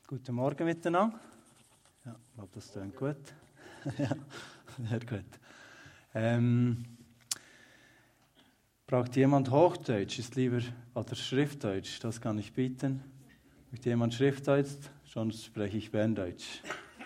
Guten Morgen miteinander. Ja, ich glaube, das klingt gut. Ja, sehr gut. Braucht jemand Hochdeutsch? Ist lieber oder Schriftdeutsch? Das kann ich bieten. Möchte jemand Schriftdeutsch? Sonst spreche ich Berndeutsch.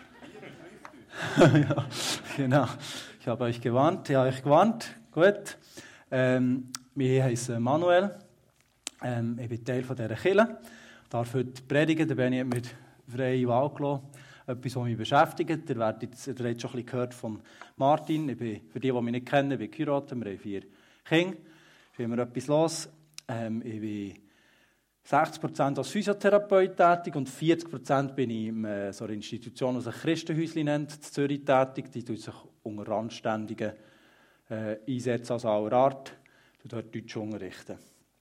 Ja, genau. Ich habe euch gewarnt. Gut. Wir heißen Manuel. Ich bin Teil dieser Kirche. Ich darf heute predigen. Der Benni hat mir freie Wahl gelassen. Etwas, was mich beschäftigt. Ihr habt schon ein bisschen gehört von Martin. Ich bin, für die mich nicht kennen, ich bin geheiratet. Wir haben 4 Kinder. Es ist immer etwas los. Ich bin 60% als Physiotherapeut tätig und 40% bin ich in so einer Institution, die sich Christenhäuschen nennt, in Zürich tätig. Die tut sich unter Randständigen einsetzen, also aller Art. Ich dort Deutsch unterrichten.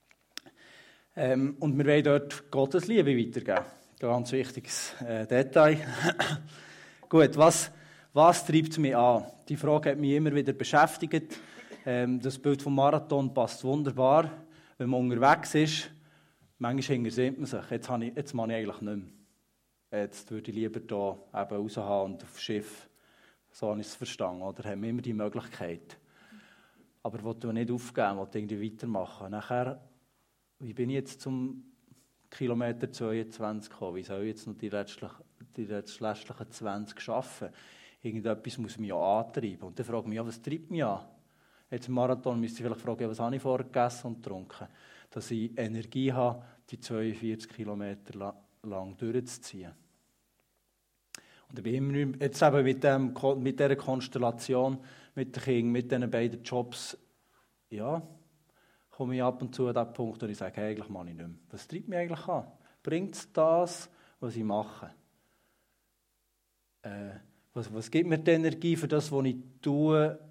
Und wir wollen dort Gottes Liebe weitergeben. Ein ganz wichtiges Detail. Gut, was treibt mich an? Die Frage hat mich immer wieder beschäftigt. Das Bild vom Marathon passt wunderbar. Wenn man unterwegs ist, manchmal sieht man sich. Jetzt mache ich eigentlich nicht mehr. Jetzt würde ich lieber hier eben raushauen und auf das Schiff. So habe ich es verstanden. Oder haben wir immer die Möglichkeit. Aber ich will nicht aufgeben, ich will irgendwie weitermachen. Nachher, wie bin ich jetzt zum Kilometer 22 gekommen? Wie soll ich jetzt noch die restlichen 20 schaffen? Irgendetwas muss mich ja antreiben. Und dann frage ich mich, was treibt mich an? Jetzt im Marathon müsste ich vielleicht fragen, was habe ich vorher gegessen und getrunken? Dass ich Energie habe, die 42 Kilometer lang durchzuziehen. Und ich bin immer jetzt eben mit dieser Konstellation, mit den Kindern, mit diesen beiden Jobs, ja, komme ich ab und zu an den Punkt, wo ich sage, hey, eigentlich mache ich nicht mehr. Was treibt mich eigentlich an? Bringt es das, was ich mache? Was gibt mir die Energie für das, was ich tue,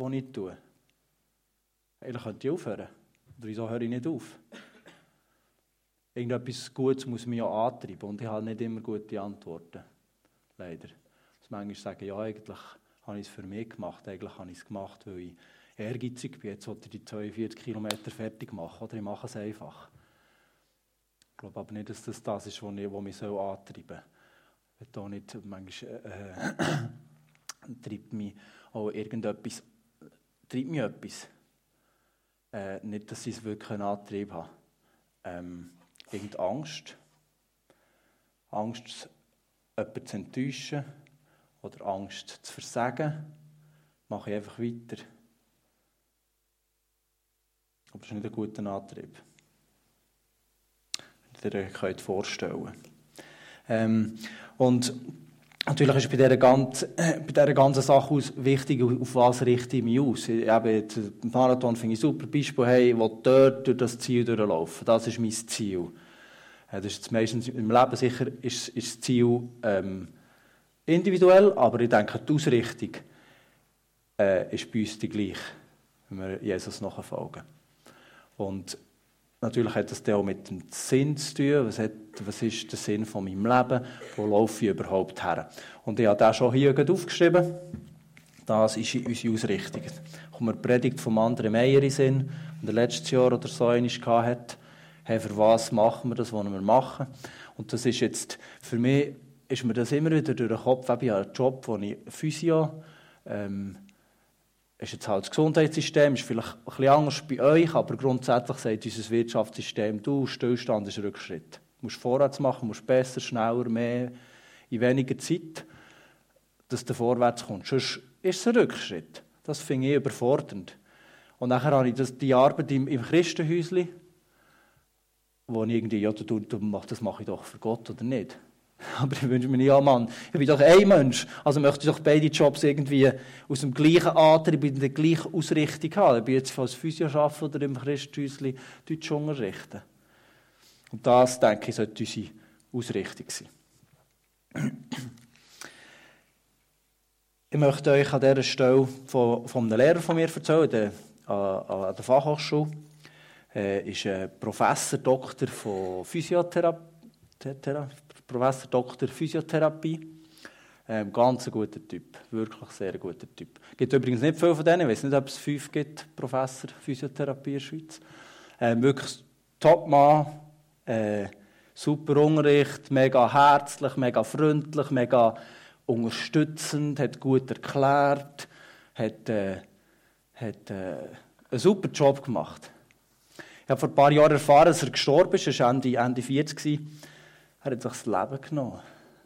Eigentlich könnte ich aufhören. Oder wieso höre ich nicht auf? Irgendetwas Gutes muss mich ja antreiben und ich habe nicht immer gute Antworten. Leider. Dass manchmal sagen, ja, eigentlich habe ich es für mich gemacht. Eigentlich habe ich es gemacht, weil ich ehrgeizig bin. Jetzt sollte ich die 42 Kilometer fertig machen. Oder ich mache es einfach. Ich glaube aber nicht, dass das ist, was mich antreiben soll. Da nicht manchmal treibt mich auch irgendetwas. Treibt mich etwas. Nicht, dass ich es wirklich einen Antrieb habe. Irgendeine Angst. Angst, jemanden zu enttäuschen. Oder Angst zu versagen. Mache ich einfach weiter. Aber das ist nicht ein guter Antrieb. Wenn ihr euch vorstellen könnt. Und natürlich ist bei dieser ganzen Sache wichtig, auf was richte ich mich aus. Den Marathon finde ich ein super Beispiel. Hey, ich will dort durch das Ziel durchlaufen. Das ist mein Ziel. Das ist jetzt meistens im Leben sicher ist das Ziel individuell, aber ich denke, die Ausrichtung ist bei uns die gleiche, wenn wir Jesus nachfolgen. Und natürlich hat das auch mit dem Sinn zu tun. Was ist der Sinn von meinem Leben? Wo laufe ich überhaupt her? Und ich habe das schon hier aufgeschrieben. Das ist unsere Ausrichtung. Da kommt mir die Predigt vom André Meyer in Sinn, der letztes Jahr oder so einmal hatte. Hey, für was machen wir das, was wir machen? Und das ist jetzt, für mich ist mir das immer wieder durch den Kopf. Ich habe einen Job, wo ich Physio, ist jetzt halt das Gesundheitssystem, ist vielleicht ein bisschen anders bei euch, aber grundsätzlich sagt unser Wirtschaftssystem, Stillstand ist Rückschritt. Du musst vorwärts machen, du musst besser, schneller, mehr, in weniger Zeit, dass du vorwärts kommst. Sonst ist es ein Rückschritt. Das finde ich überfordernd. Und nachher habe ich die Arbeit im Christenhäuschen, wo ich irgendwie, ja, das mache ich doch für Gott oder nicht. Aber ich wünsche mir nicht, ja Mann, ich bin doch ein Mensch, also möchte ich doch beide Jobs irgendwie aus dem gleichen Antrieb, in der gleichen Ausrichtung haben. Ich bin jetzt als Physio arbeiten oder im Christhäuschen Deutsch unterrichten. Und das, denke ich, sollte unsere Ausrichtung sein. Ich möchte euch an dieser Stelle von einem Lehrer von mir erzählen, an der Fachhochschule. Er ist Professor Doktor von Physiotherapie. Professor Dr. Physiotherapie. Ganz ein guter Typ. Wirklich sehr guter Typ. Es gibt übrigens nicht viele von denen. Ich weiß nicht, ob es 5 gibt, Professor Physiotherapie in der Schweiz. Wirklich Top-Mann. super Unterricht, mega herzlich, mega freundlich, mega unterstützend, hat gut erklärt, hat einen super Job gemacht. Ich habe vor ein paar Jahren erfahren, dass er gestorben ist. Er war Ende 40. Er hat sich das Leben genommen.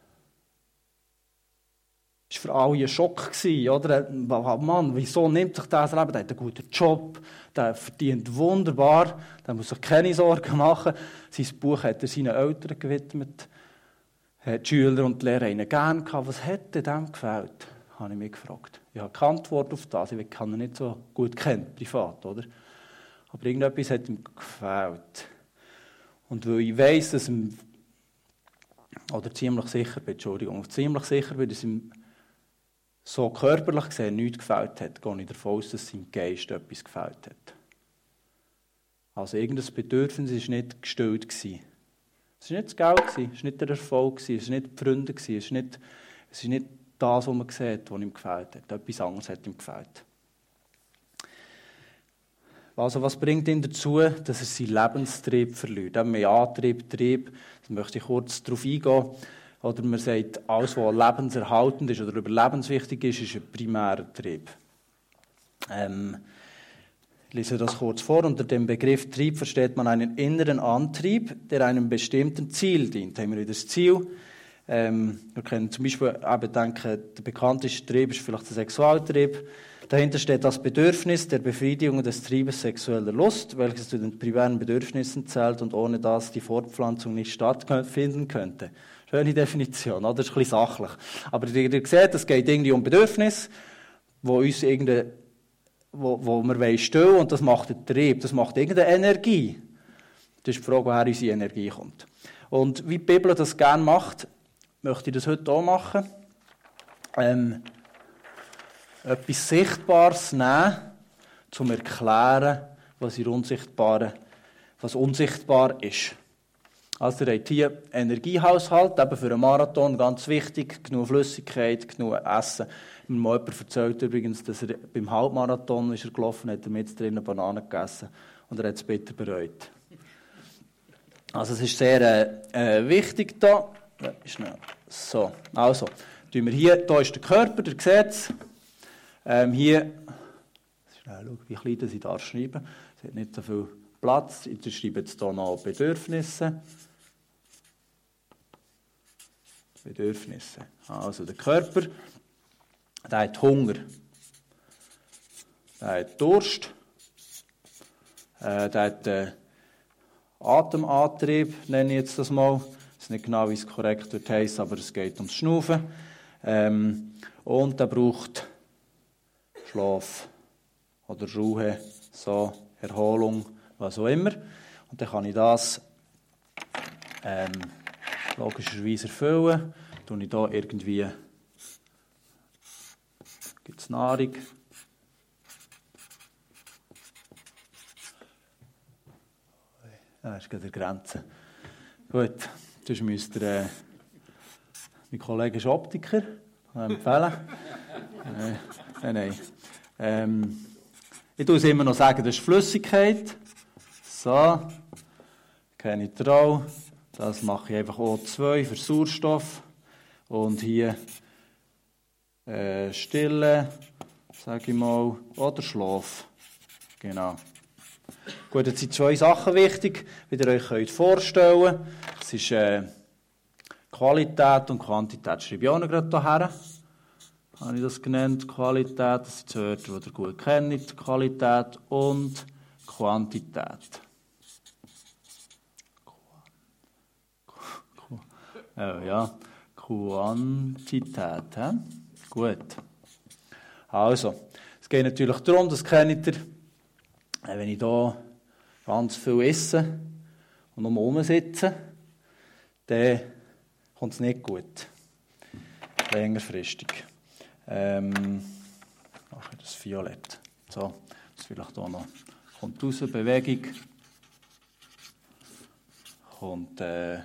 Das war für alle ein Schock, oder? Mann, wieso nimmt sich das Leben? Der hat einen guten Job, der verdient wunderbar, der muss sich keine Sorgen machen. Sein Buch hat er seinen Eltern gewidmet. Die Schüler und die Lehrer haben ihn gerne gehabt. Was hat dem gefällt? Habe ich mich gefragt. Ich habe keine Antwort auf das. Ich kann ihn nicht so gut kennen, privat, oder? Aber irgendetwas hat ihm gefällt. Und weil ich weiss, dass ihm, oder ziemlich sicher bin, dass ihm so körperlich gesehen nichts gefällt hat, gehe ich davon aus, dass seinem Geist etwas gefällt hat. Also irgendein Bedürfnis war nicht gestillt. Es war nicht das Geld, es war nicht der Erfolg, es waren nicht die Freunde, es ist nicht das, was man sieht, was ihm gefällt hat. Etwas anderes hat ihm gefällt. Also was bringt ihn dazu, dass er seinen Lebenstrieb verliert? Eben mehr Antrieb, Trieb, da möchte ich kurz darauf eingehen. Oder man sagt, alles, was lebenserhaltend ist oder überlebenswichtig ist, ist ein primärer Trieb. Ich lese das kurz vor. Unter dem Begriff Trieb versteht man einen inneren Antrieb, der einem bestimmten Ziel dient. Da haben wir wieder das Ziel. Wir können zum Beispiel denken, der bekannteste Trieb ist vielleicht der Sexualtrieb. Dahinter steht das Bedürfnis der Befriedigung des Triebes sexueller Lust, welches zu den primären Bedürfnissen zählt und ohne das die Fortpflanzung nicht stattfinden könnte. Schöne Definition, oder? Das ist ein bisschen sachlich. Aber ihr seht, es geht irgendwie um Bedürfnis, wo uns wo wir stillen wollen, und das macht den Trieb, das macht irgendeine Energie. Das ist die Frage, woher unsere Energie kommt. Und wie die Bibel das gerne macht, möchte ich das heute auch machen. Etwas Sichtbares nehmen, um zu erklären, was unsichtbar ist. Also ihr habt hier Energiehaushalt, eben für einen Marathon ganz wichtig, genug Flüssigkeit, genug Essen. Mir mal jemand erzählt übrigens, dass er beim Halbmarathon ist er gelaufen, hat er mit drinnen Bananen gegessen und er hat es bitter bereut. Also es ist sehr wichtig da. So, also, tun wir hier ist der Körper, der seht es. Hier, schnell schauen, wie klein ich da schreiben. Es hat nicht so viel Platz. Ich schreibe jetzt hier noch Bedürfnisse. Also der Körper, der hat Hunger, der hat Durst, der hat Atemantrieb, nenne ich jetzt das mal. Ich weiß nicht genau, wie es korrekt wird heissen, aber es geht ums Schnaufen. Und er braucht Schlaf oder Ruhe, so Erholung, was auch immer. Und dann kann ich das logischerweise erfüllen. Tue ich hier irgendwie, gibt es Nahrung. Das ist gerade die Grenze. Gut, sonst müsst ihr, mein Kollege ist Optiker, empfehlen. Nein. Ich tue es immer noch sagen, das ist Flüssigkeit. So, keine Trau. Das mache ich einfach O2 für Sauerstoff. Und hier Stille, sage ich mal, oder Schlaf. Genau. Gut, jetzt sind zwei Sachen wichtig, wie ihr euch vorstellen könnt. Das ist Qualität und Quantität. Das schreibe ich auch noch gerade hierher. Habe ich das genannt? Qualität, das sind die Wörter, die ihr gut kennt. Qualität und Quantität. Ja, Quantität. He? Gut. Also, es geht natürlich darum, das kennt ihr, wenn ich hier ganz viel esse und nur rumsitze, dann kommt es nicht gut. Längerfristig. Mache ich das Violett. So, das vielleicht auch noch. Kommt raus, Bewegung. Kommt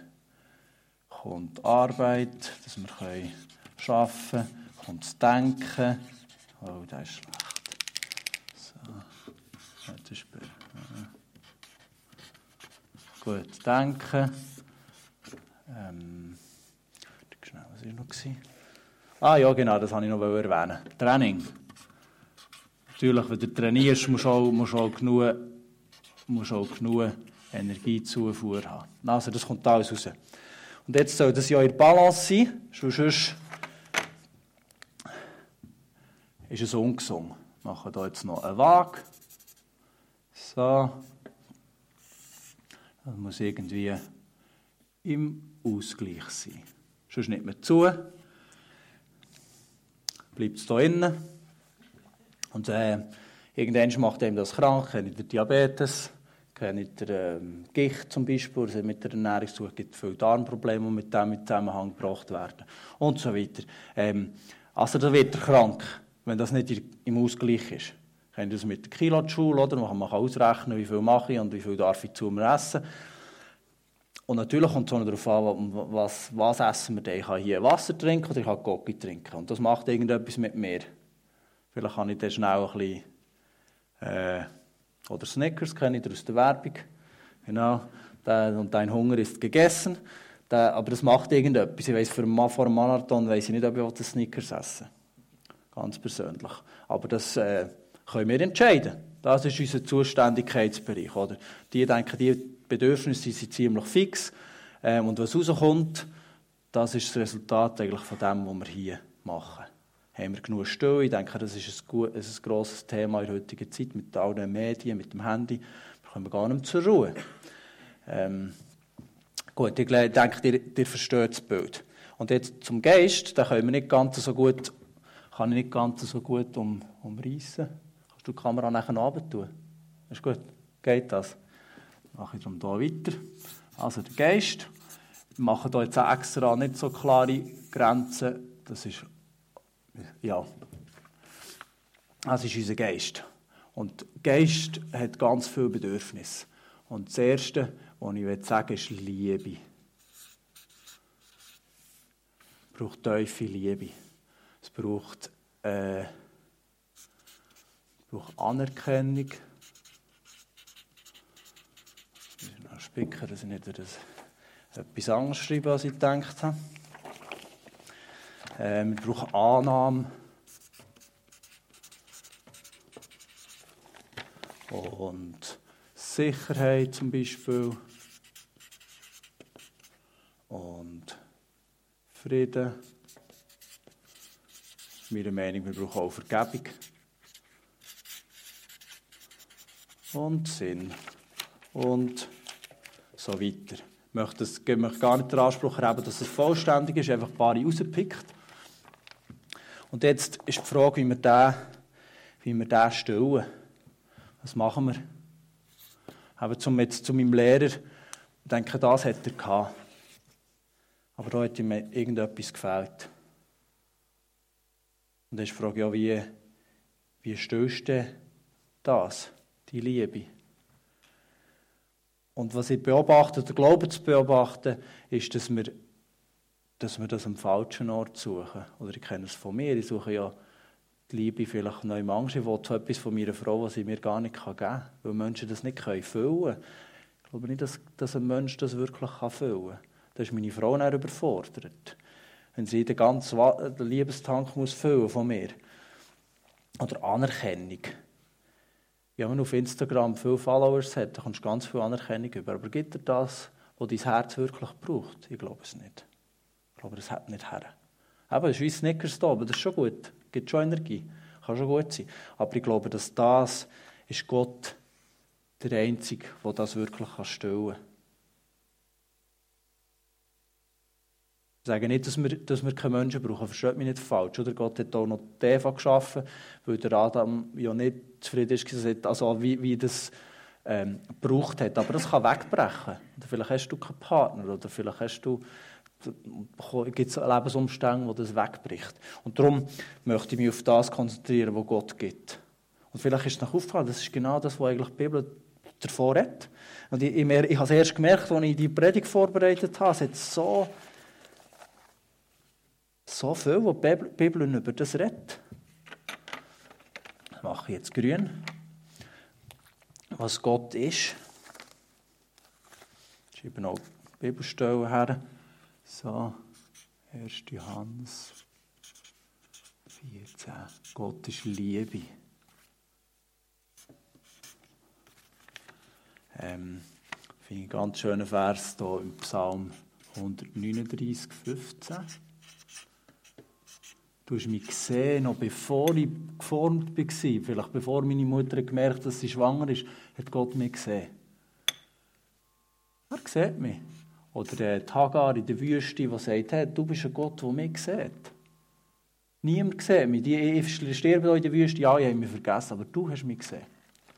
Arbeit, dass wir arbeiten können. Kommt das Denken. Oh, das ist schlecht. So, das ist gut, Denken. Was war noch? Ja, genau, das wollte ich noch erwähnen. Training. Natürlich, wenn du trainierst, musst du auch genug Energiezufuhr haben. Also, das kommt alles raus. Und jetzt soll das ja in Balance sein, sonst ist es ungesund. Wir machen hier jetzt noch eine Waage. So. Das muss irgendwie im Ausgleich sein. Sonst nicht mehr zu. Bleibt es hier innen. Und irgendwann macht einem das krank. Kennt ihr Diabetes, kennt ihr Gicht zum Beispiel. Also mit der Ernährungssuche gibt es viele Darmprobleme, die mit dem in Zusammenhang gebracht werden. Und so weiter. Also da wird er krank, wenn das nicht im Ausgleich ist. Kennt ihr das mit der Kilojoule, oder? Man kann ausrechnen, wie viel mache ich und wie viel darf ich zu mir essen. Und natürlich kommt es auch darauf an, was essen wir denn. Ich kann hier Wasser trinken oder ich kann Coca trinken. Und das macht irgendetwas mit mir. Vielleicht kann ich dann schnell ein bisschen... oder Snickers, kenne ich aus der Werbung. Genau. Und dein Hunger ist gegessen. Aber das macht irgendetwas. Ich weiss, vor einem Marathon weiss ich nicht, ob ich den Snickers essen will. Ganz persönlich. Aber das können wir entscheiden. Das ist unser Zuständigkeitsbereich. Oder? Die denken, die Bedürfnisse sind ziemlich fix. Und was rauskommt, das ist das Resultat eigentlich von dem, was wir hier machen. Haben wir genug Stille? Ich denke, das ist ein grosses Thema in der heutigen Zeit mit allen Medien, mit dem Handy. Da kommen wir gar nicht zur Ruhe. Gut, ich denke, ihr versteht das Bild. Und jetzt zum Geist, da kann ich nicht ganz so gut umreißen. Kannst du die Kamera nachher noch runter tun? Ist gut? Geht das? Mache ich darum hier weiter. Also der Geist. Wir machen hier jetzt extra nicht so klare Grenzen. Das ist unser Geist. Und Geist hat ganz viele Bedürfnisse. Und das Erste, was ich sagen will, ist Liebe. Es braucht tiefe Liebe. Es braucht Anerkennung. Ich muss noch spicken, dass ich nicht etwas anderes schreibe, als ich gedacht habe. Wir brauchen Annahme. Und Sicherheit zum Beispiel. Und Frieden. Meiner Meinung nach, wir brauchen auch Vergebung. Und Sinn. Und so weiter. Ich möchte gar nicht den Anspruch haben, dass es vollständig ist, einfach ein paar rausgepickt. Und jetzt ist die Frage, wie wir den stellen. Was machen wir? Aber jetzt zu meinem Lehrer, ich denke, das hat er gehabt. Aber da hat ihm irgendetwas gefehlt. Und dann ist die Frage, ja, wie stellst du das, die Liebe? Und was ich beobachte, oder glaube zu beobachten, ist, dass wir das am falschen Ort suchen. Oder ich kenne es von mir, ich suche ja die Liebe vielleicht noch im Angst. Ich will so etwas von meiner Frau, was sie mir gar nicht geben kann, weil Menschen das nicht füllen können. Ich glaube nicht, dass ein Mensch das wirklich füllen kann. Da ist meine Frau dann überfordert. Wenn sie den ganzen Liebestank füllen von mir. Oder Anerkennung. Ja, wenn man auf Instagram viele Followers hat, dann kommst du ganz viel Anerkennung über. Aber gibt dir das, was dein Herz wirklich braucht? Ich glaube es nicht. Ich glaube, das hat nicht her. Eben, es ist wie Snickers da, aber das ist schon gut. Gibt schon Energie. Kann schon gut sein. Aber ich glaube, dass das ist Gott der Einzige, der das wirklich stillen kann. Ich sage nicht, dass wir keine Menschen brauchen. Versteht mich nicht falsch. Oder Gott hat auch noch die Eva geschaffen, weil der Adam ja nicht zufrieden ist, also wie das gebraucht hat. Aber das kann wegbrechen. Oder vielleicht hast du keinen Partner. Oder vielleicht gibt es Lebensumstände, wo das wegbricht. Und darum möchte ich mich auf das konzentrieren, was Gott gibt. Und vielleicht ist es noch aufgefallen, das ist genau das, was eigentlich die Bibel davor hat. Und ich habe es erst gemerkt, als ich die Predigt vorbereitet habe. Es hat so viel, was die Bibel über das redet. Das mache ich jetzt grün. Was Gott ist. Ich schreibe auch Bibelstellen her. So, 1. Johannes 14. Gott ist Liebe. Finde ich einen ganz schönen Vers hier im Psalm 139, 15. Du hast mich gesehen, noch bevor ich geformt war, vielleicht bevor meine Mutter gemerkt hat, dass sie schwanger ist, hat Gott mich gesehen. Er sieht mich. Oder die Hagar in der Wüste, die sagt, hey, du bist ein Gott, der mich sieht. Niemand sieht mich. Ich sterbe hier in der Wüste, ja, ich habe mich vergessen, aber du hast mich gesehen.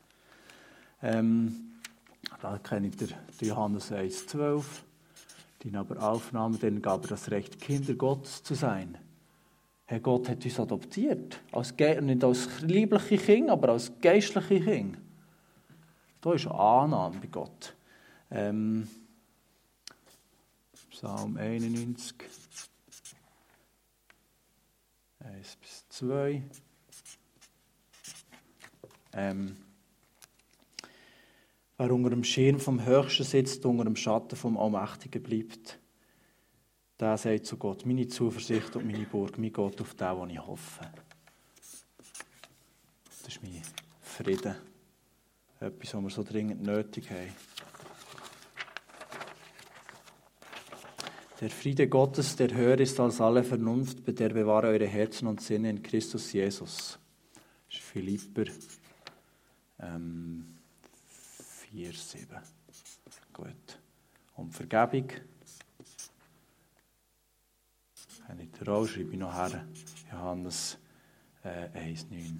Da kenne ich den Johannes 1,12. Die aber aufnahmen, denen gab er das Recht, Kinder Gottes zu sein. Herr Gott hat uns adoptiert. Nicht als liebliche Kinder, aber als geistliche Kinder. Da ist eine Annahme bei Gott. Psalm 91, 1-2. Wer unter dem Schirm vom Höchsten sitzt, unter dem Schatten vom Allmächtigen bleibt, der sagt zu Gott, meine Zuversicht und meine Burg, mein Gott, auf den, den ich hoffe. Das ist mein Frieden. Etwas, was wir so dringend nötig haben. Der Friede Gottes, der höher ist als alle Vernunft, der bewahre eure Herzen und Sinne in Christus Jesus. Das ist Philipper 4,7. Gut. Und Vergebung. Habe ich auch, schreibe ich noch her. Johannes 1,9.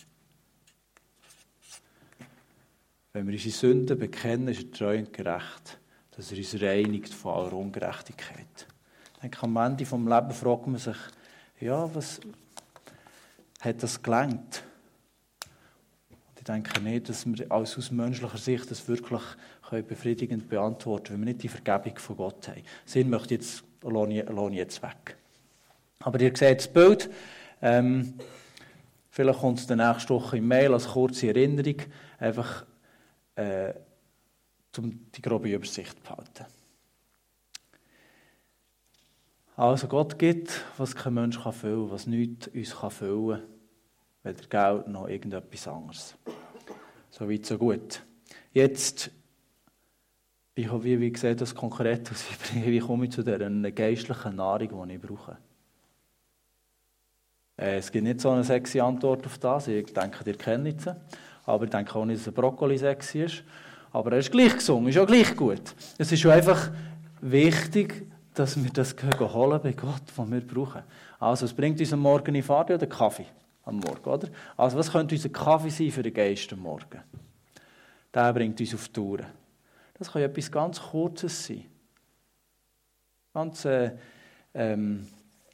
Wenn wir unsere Sünden bekennen, ist er treu und gerecht, dass er uns reinigt von aller Ungerechtigkeit. Ich denke, am Ende des Lebens fragt man sich, ja, was hat das gelangt? Ich denke nicht, dass wir aus menschlicher Sicht das wirklich befriedigend beantworten können, wenn wir nicht die Vergebung von Gott haben. Sinn möchte jetzt, lasse ich jetzt weg. Aber ihr seht das Bild. Vielleicht kommt es nächste Woche im Mail als kurze Erinnerung, einfach um die grobe Übersicht zu behalten. Also Gott gibt, was kein Mensch füllen kann, was nichts uns füllen kann, weder Geld noch irgendetwas anderes. So weit, so gut. Jetzt, wie sieht das konkret aus? Wie komme ich zu dieser geistlichen Nahrung, die ich brauche? Es gibt nicht so eine sexy Antwort auf das. Ich denke, ihr kennt sie. Aber ich denke auch nicht, dass ein Brokkoli sexy ist. Aber er ist gleich gesungen, ist auch gleich gut. Es ist einfach wichtig, dass wir das holen bei Gott, was wir brauchen. Also, es bringt uns am Morgen in Fahrt oder Kaffee am Morgen, oder? Also, was könnte unser Kaffee sein für den Geist am Morgen? Der bringt uns auf die Tour. Das kann etwas ganz Kurzes sein. Ganz eine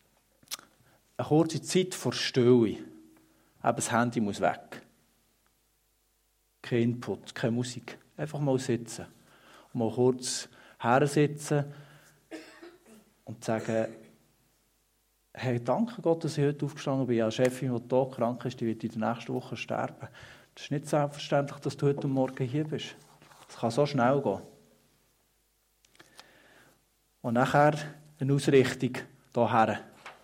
kurze Zeit vor Stille. Eben, das Handy muss weg. Kein Input, keine Musik. Einfach mal sitzen. Und mal kurz hersitzen und sagen, hey, danke Gott, dass ich heute aufgestanden bin. Eine Chefin, die hier krank ist, die wird in der nächsten Woche sterben. Es ist nicht selbstverständlich, dass du heute Morgen hier bist. Es kann so schnell gehen. Und nachher eine Ausrichtung hierher.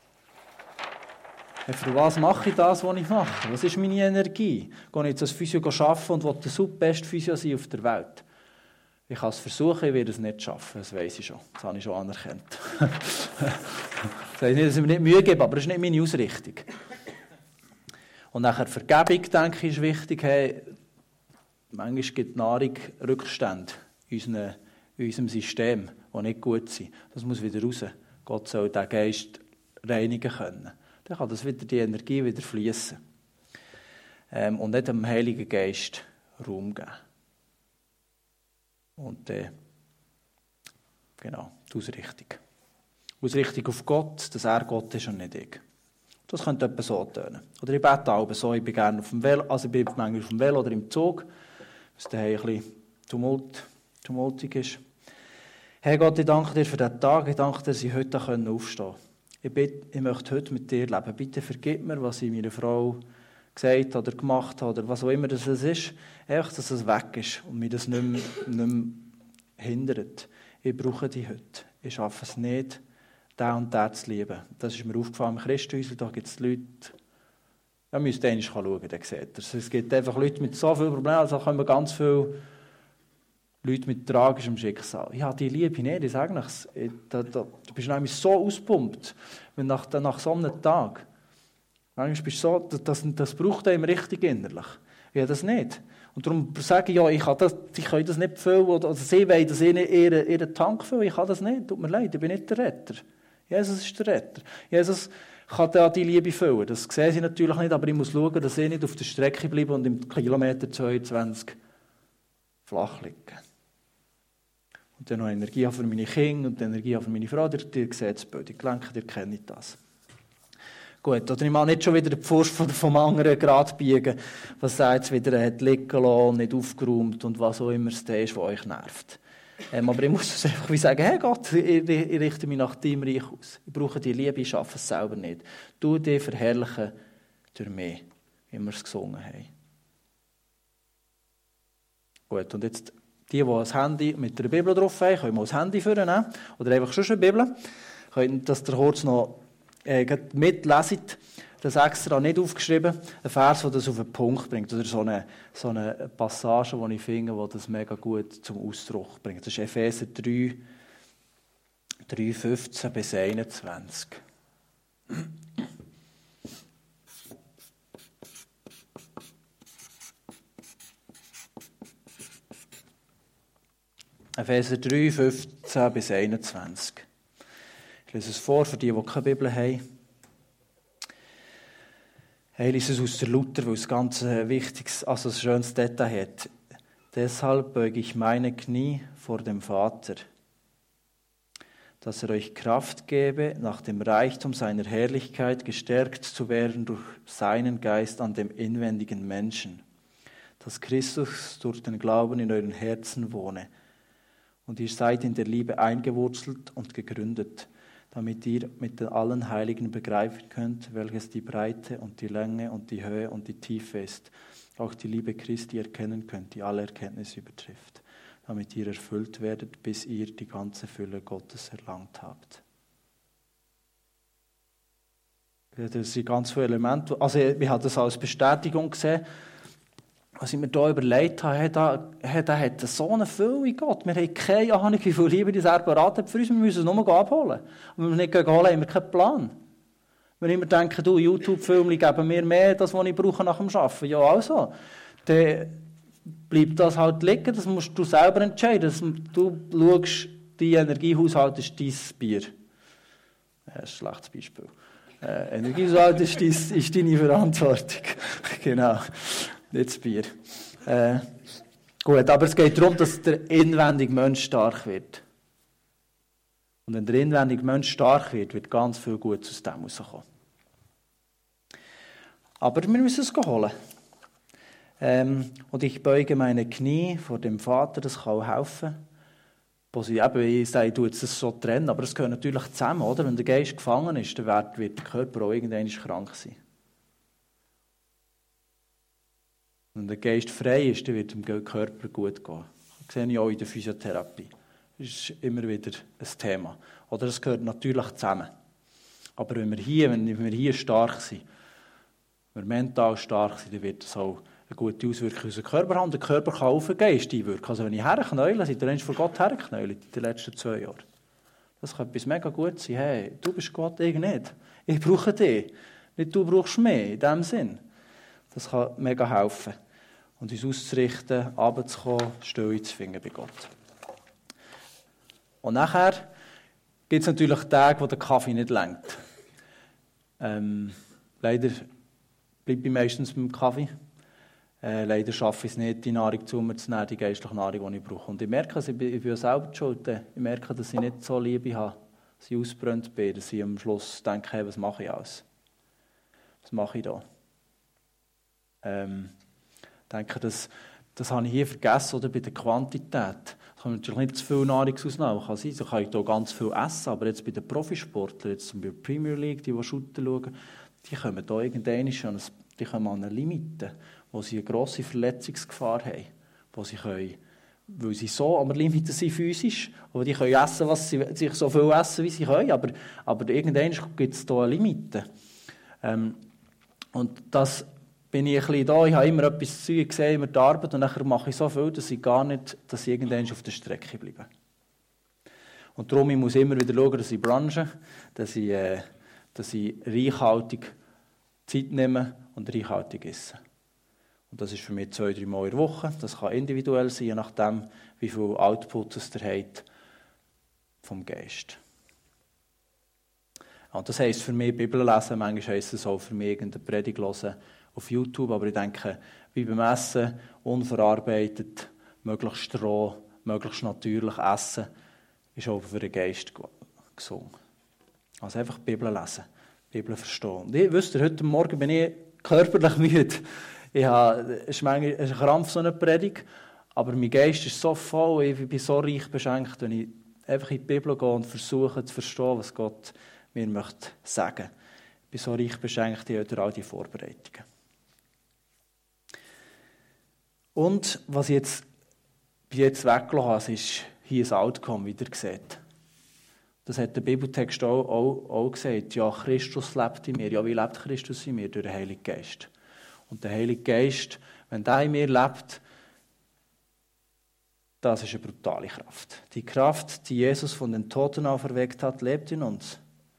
Für was mache ich das, was ich mache? Was ist meine Energie? Gehe ich jetzt als Physio arbeiten und will der beste Physio sein auf der Welt? Ich kann es versuchen, ich werde es nicht schaffen. Das weiss ich schon. Das habe ich schon anerkannt. Das heißt nicht, dass ich mir nicht Mühe gebe, aber das ist nicht meine Ausrichtung. Und nachher Vergebung, denke ich, ist wichtig. Hey, manchmal gibt Nahrung Rückstände in unserem System, die nicht gut sind. Das muss wieder raus. Gott soll den Geist reinigen können. Dann kann das wieder die Energie wieder fließen. Und nicht dem Heiligen Geist Raum geben. Und genau, die Ausrichtung. Ausrichtung auf Gott, dass er Gott ist und nicht ich. Das könnte etwa so tönen. Oder ich bete auch so, ich bin gerne auf dem Velo, also ich bin manchmal auf dem Velo oder im Zug, was daheim ein bisschen tumultig ist. Herr Gott, ich danke dir für diesen Tag, ich danke dir, dass ich heute aufstehen kann. Ich möchte heute mit dir leben. Bitte vergib mir, was ich meiner Frau gesagt oder gemacht habe, oder was auch immer das ist. Einfach, dass es weg ist und mich das nicht mehr hindert. Ich brauche dich heute. Ich schaffe es nicht, den und den zu lieben. Das ist mir aufgefallen im Christenhäuschen, da gibt es Leute, da müsst ihr einmal schauen, dann seht ihr es. Es gibt einfach Leute mit so vielen Problemen, also kommen ganz viele Leute mit tragischem Schicksal. Ja, die Liebe nicht, ich sage nichts. Du bist nämlich so auspumpt, wenn nach so einem Tag. Manchmal bist du so, das braucht einem richtig innerlich. Ja, das nicht. Und darum sage ich, ja, ich kann das nicht füllen, oder sie wollen, dass ich ihren Tank füllen. Ich kann das nicht, tut mir leid, ich bin nicht der Retter. Jesus ist der Retter. Jesus kann da die Liebe füllen. Das sehen sie natürlich nicht, aber ich muss schauen, dass ich nicht auf der Strecke bleibe und im Kilometer 22 flach liege. Und dann noch Energie für meine Kinder und Energie für meine Frau. Ihr seht das Bild, die Gelenke, ihr kennt das. Gut, oder ich mag nicht schon wieder den Pfust vom anderen Grad biegen, was er jetzt wieder hat liegen lassen, nicht aufgeräumt und was auch immer es da ist, was euch nervt. Aber ich muss es einfach wie sagen, hey Gott, ich richte mich nach deinem Reich aus. Ich brauche die Liebe, ich schaffe es selber nicht. Du dich verherrlichen durch mich, wie wir es gesungen haben. Gut, und jetzt die ein Handy mit der Bibel drauf haben, können mal das Handy vornehmen oder einfach schon eine Bibel. Können das kurz noch mitlesen. Das extra nicht aufgeschrieben. Ein Vers, der das auf den Punkt bringt. Oder so eine Passage, die ich finde, die das mega gut zum Ausdruck bringt. Das ist Epheser 3, 15 bis 21. Epheser 3, 15 bis 21. Ich lese es vor, für die keine Bibel haben. Ich lese es aus der Luther, weil es ganz wichtiges, also ein schönes Detail hat. Deshalb beuge ich meine Knie vor dem Vater, dass er euch Kraft gebe, nach dem Reichtum seiner Herrlichkeit gestärkt zu werden durch seinen Geist an dem inwendigen Menschen, dass Christus durch den Glauben in euren Herzen wohne. Und ihr seid in der Liebe eingewurzelt und gegründet, damit ihr mit allen Heiligen begreifen könnt, welches die Breite und die Länge und die Höhe und die Tiefe ist. Auch die Liebe Christi erkennen könnt, die alle Erkenntnis übertrifft, damit ihr erfüllt werdet, bis ihr die ganze Fülle Gottes erlangt habt. Das sind ganz viele Elemente. Also ich habe das als Bestätigung gesehen. Was ich mir hier überlegt habe, der hat so eine Fülle in Gott. Wir haben keine Ahnung, wie viel Liebe das er parat hat für uns. Wir müssen es nur abholen. Und wenn wir nicht holen, haben wir keinen Plan. Wenn wir immer denken, du, YouTube-Filme geben mir mehr, das, was ich brauche nach dem Arbeiten. Ja, also. Dann bleibt das halt liegen. Das musst du selber entscheiden. Du schaust, dein Energiehaushalt ist dein Bier. Das ist ein schlechtes Beispiel. Energiehaushalt ist deine Verantwortung. Genau. Nicht das Bier. Gut, aber es geht darum, dass der inwendige Mensch stark wird. Und wenn der inwendige Mensch stark wird ganz viel Gutes aus dem rauskommen. Aber wir müssen es holen. Und ich beuge meine Knie vor dem Vater, das kann auch helfen. Ich sage, ich tue das so trennen, aber es gehört natürlich zusammen. Oder? Wenn der Geist gefangen ist, dann wird der Körper auch irgendwann krank sein. Wenn der Geist frei ist, dann wird dem Körper gut gehen. Das sehe ich auch in der Physiotherapie. Das ist immer wieder ein Thema. Oder es gehört natürlich zusammen. Aber wenn wir hier stark sind, wenn wir mental stark sind, dann wird es auch eine gute Auswirkung auf unseren Körper haben. Der Körper kann auf den Geist einwirken. Also wenn ich herknäule, seid ihr eigentlich vor Gott herknäule in den letzten 2 Jahren. Das kann etwas mega gut sein. Hey, du bist Gott, ich nicht. Ich brauche dich. Nicht du brauchst mich, in dem Sinn. Das kann mega helfen. Und uns auszurichten, runterzukommen, Stille zu finden bei Gott. Und nachher gibt es natürlich Tage, wo der Kaffee nicht reicht. Leider bleibe ich meistens beim Kaffee. Leider schaffe ich es nicht, die Nahrung zu mir zu nehmen, die geistliche Nahrung, die ich brauche. Und ich merke, ich bin selber schuld. Ich merke, dass ich nicht so Liebe habe, dass ich ausgebrannt bin, dass ich am Schluss denke, hey, was mache ich alles? Was mache ich da? Ich denke, das habe ich hier vergessen, oder bei der Quantität. Es kann natürlich nicht zu viel Nahrungsausnahme kann sein. So kann ich hier ganz viel essen, aber jetzt bei den Profisportlern, jetzt zum Beispiel Premier League, die shooten schauen, die kommen da irgendwann an eine Limite, wo sie eine grosse Verletzungsgefahr haben, wo sie weil sie so am Limit sind physisch. Aber die können essen, was sie sich so viel essen, wie sie können. Aber irgendwann gibt es hier eine Limite. Und das bin ich ein bisschen da. Ich habe immer etwas zu gesehen, immer die Arbeit. Und dann mache ich so viel, dass ich irgendwann auf der Strecke bleibe. Und darum muss ich immer wieder schauen, dass ich branche, dass ich reichhaltig Zeit nehme und reichhaltig esse. Und das ist für mich 2-3 Mal in der Woche. Das kann individuell sein, je nachdem, wie viel Output es habt vom Geist. Und das heisst für mich Bibel lesen, manchmal heisst es auch für mich irgendeine Predigt hören auf YouTube, aber ich denke, wie beim Essen, unverarbeitet, möglichst roh, möglichst natürlich essen, ist auch für den Geist gesund. Also einfach die Bibel lesen, die Bibel verstehen. Und wisst ihr, heute Morgen bin ich körperlich müde. Es ist manchmal ein Krampf, so eine Predigt, aber mein Geist ist so voll, ich bin so reich beschenkt, wenn ich einfach in die Bibel gehe und versuche zu verstehen, was Gott mir möchte sagen. Ich bin so reich beschenkt durch all die Vorbereitungen. Und was ich jetzt bis jetzt weggelassen habe, ist hier ein Outcome, wie ihr seht. Das hat der Bibeltext auch gesagt. Ja, Christus lebt in mir. Ja, wie lebt Christus in mir? Durch den Heiligen Geist. Und der Heilige Geist, wenn der in mir lebt, das ist eine brutale Kraft. Die Kraft, die Jesus von den Toten auferweckt hat, lebt in uns.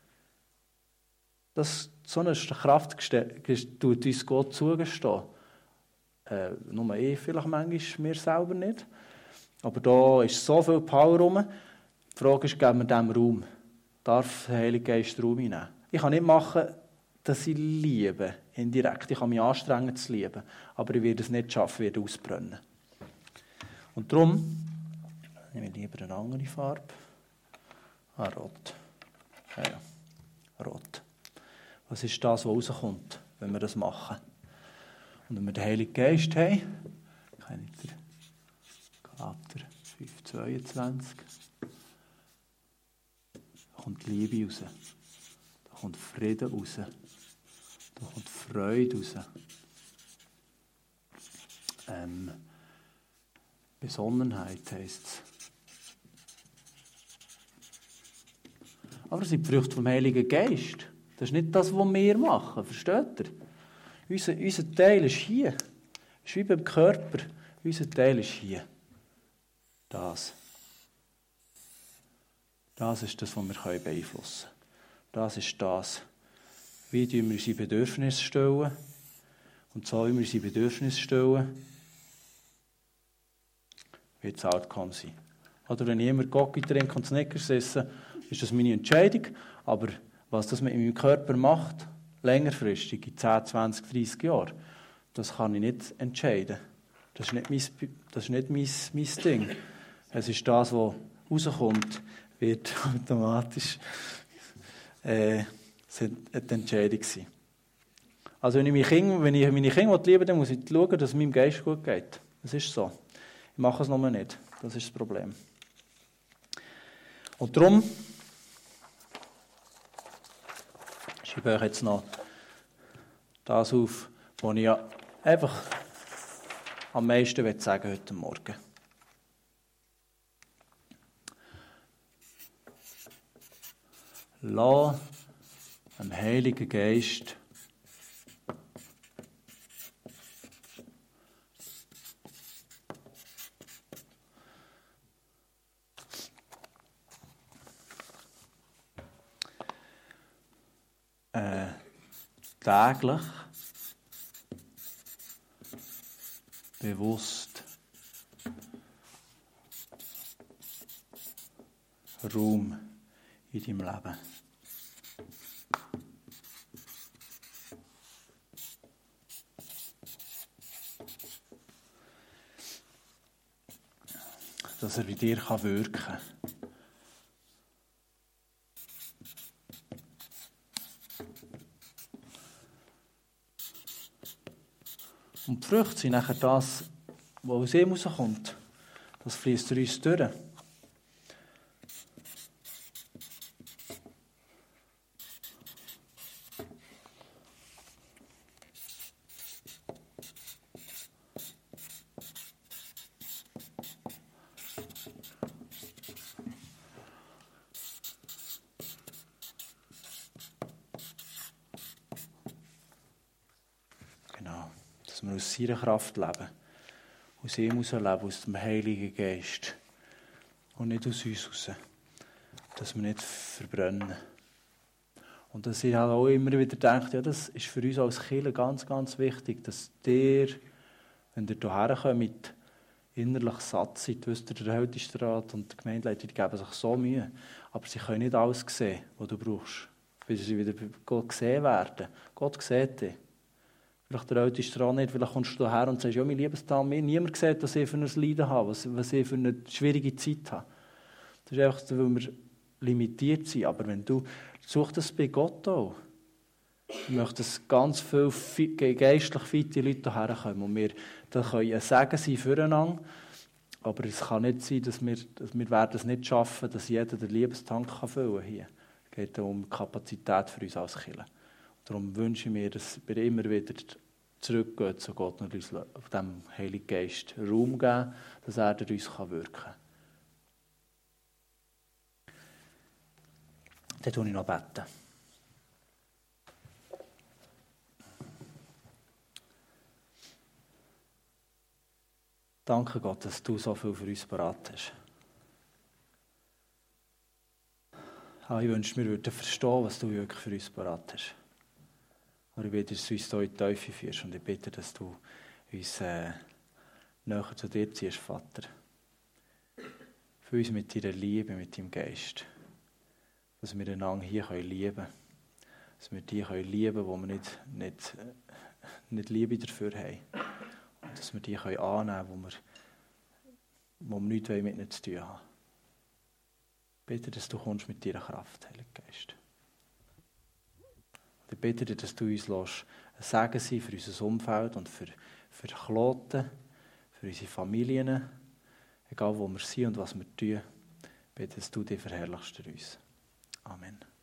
So eine Kraft tut uns Gott zugestehen. Nur ich vielleicht manchmal, mir selber nicht. Aber da ist so viel Power rum. Die Frage ist, geben wir dem Raum? Darf der Heilige Geist Raum einnehmen? Ich kann nicht machen, dass ich liebe, indirekt. Ich kann mich anstrengen zu lieben. Aber ich werde es nicht schaffen, werde ausbrennen. Und darum nehme ich lieber eine andere Farbe. Rot. Ja. Rot. Was ist das, was rauskommt, wenn wir das machen? Und wenn wir den Heiligen Geist haben, kann ich den Galater 5,22, da kommt Liebe raus, da kommt Frieden raus, da kommt Freude raus, Besonnenheit heisst es. Aber es sind die Früchte vom Heiligen Geist. Das ist nicht das, was wir machen, versteht ihr? Unser Teil ist hier. Es ist wie beim Körper. Unser Teil ist hier. Das. Das ist das, was wir beeinflussen können. Das ist das. Wie wir unsere Bedürfnisse stellen. Und so, wie wir unsere Bedürfnisse stellen, wird das Outcome sein. Oder wenn ich immer Gocki trinke und Snickers esse, ist das meine Entscheidung. Aber was das mit meinem Körper macht, längerfristig, in 10, 20, 30 Jahren, das kann ich nicht entscheiden. Das ist nicht mein Ding. Es ist das, was rauskommt, wird automatisch eine Entscheidung sein. Also wenn ich meine Kinder liebe, dann muss ich schauen, dass es meinem Geist gut geht. Das ist so. Ich mache es nur nicht. Das ist das Problem. Und darum schreibe ich euch jetzt noch das auf, was ich einfach am meisten sagen heute Morgen. Lass dem Heiligen Geist täglich bewusst Raum in deinem Leben. Dass er bei dir wirken kann. Und die Früchte sind nachher das, was aus ihm rauskommt. Das fließt durch uns durch. wir aus seiner Kraft leben. Aus ihm heraus leben, aus dem Heiligen Geist. Und nicht aus uns heraus. Dass wir nicht verbrennen. Und dass ich halt auch immer wieder denke, ja, das ist für uns als Kirche ganz, ganz wichtig, dass ihr, wenn ihr hierher kommt, innerlich satt seid. Wisst ihr, der Ältestenrat und die Gemeindeleitung geben sich so Mühe. Aber sie können nicht alles sehen, was du brauchst. Bis sie wieder bei Gott gesehen werden. Gott sieht dich. Vielleicht der Ältestenrat nicht. Vielleicht kommst du hierher und sagst, ja, mein Liebestal, niemand sieht, was ich für ein Leiden habe, was ich für eine schwierige Zeit habe. Das ist einfach, weil wir limitiert sind. Aber wenn du such das bei Gott auch. Ich möchte, dass ganz viele geistlich fitte Leute hierher kommen. Und wir können ein Segen sein füreinander. Aber es kann nicht sein, dass wir werden es nicht schaffen, dass jeder den Liebestank füllen kann hier. Es geht um Kapazität für uns als Kirche. Darum wünsche ich mir, dass wir immer wieder zurückgehen zu Gott und uns auf dem Heiligen Geist Raum geben, dass er durch uns wirken kann. Dann bete ich noch. Danke Gott, dass du so viel für uns parat hast. Ich wünschte, wir würden verstehen, was du wirklich für uns parat hast. Aber ich bitte, dass du uns hier in die Teufel führst und ich bitte, dass du uns näher zu dir ziehst, Vater. Für uns mit deiner Liebe, mit deinem Geist. Dass wir einander hier lieben können. Dass wir die lieben können, wo wir nicht Liebe dafür haben. Und dass wir die annehmen können, wo wir nichts mit ihnen zu tun haben. Ich bitte, dass du kommst mit deiner Kraft, Heiliger Geist. Ich bitte dich, dass du uns ein Segen sein für unser Umfeld und für Kloten, für unsere Familien, egal wo wir sind und was wir tun. Ich bitte, dass du dich verherrlichst durch uns. Amen.